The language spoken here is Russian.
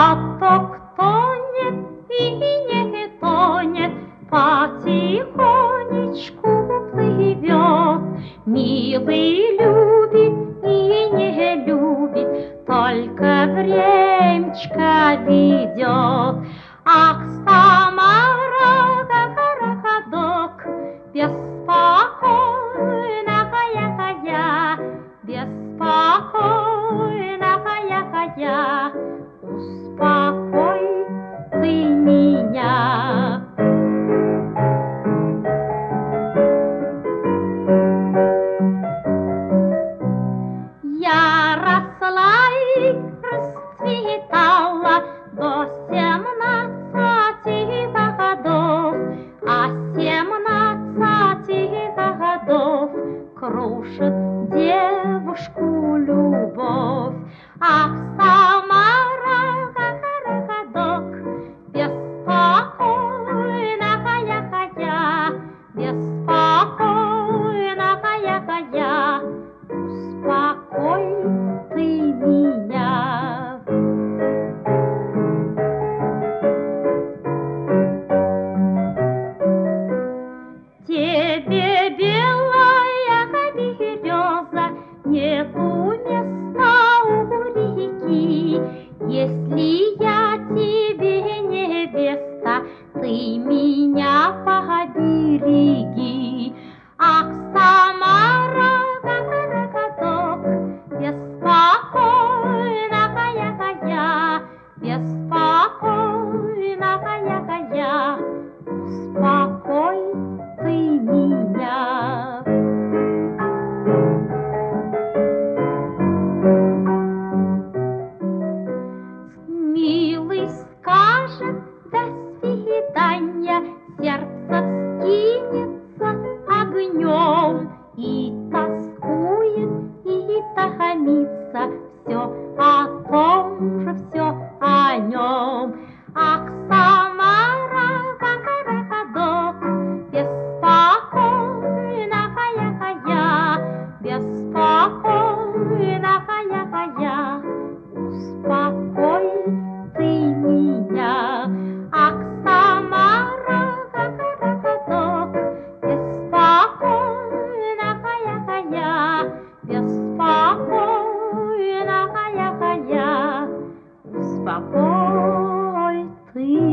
Платок тонет и не тонет, потихонечку плывет. Милый любит и не любит, только времечко ведет. Ах, Самара, городок, беспокойная я, беспокойная я, успокой ты меня. Я росла и расцветала до 17 годов, а 17 годов крушит девушку любовь. Ах, Самара, городок, беспокойная я, беспокойная я, успокой ты меня. Тебе, белая береза, нету места у реки. Если я тебе невеста, ты меня побереги. Ах, Самара, городок, беспокойная я, беспокойная я, успокой ты меня. Милый скажет до свидания, сердце вскинется огнем, и тоскует, и томится все о том же, все о нем. Ах, Самара, городок, беспокойная я, беспокойная я, успокой ты меня. Ах, Самара, городок, беспокойная я, беспокойная я, успокой ты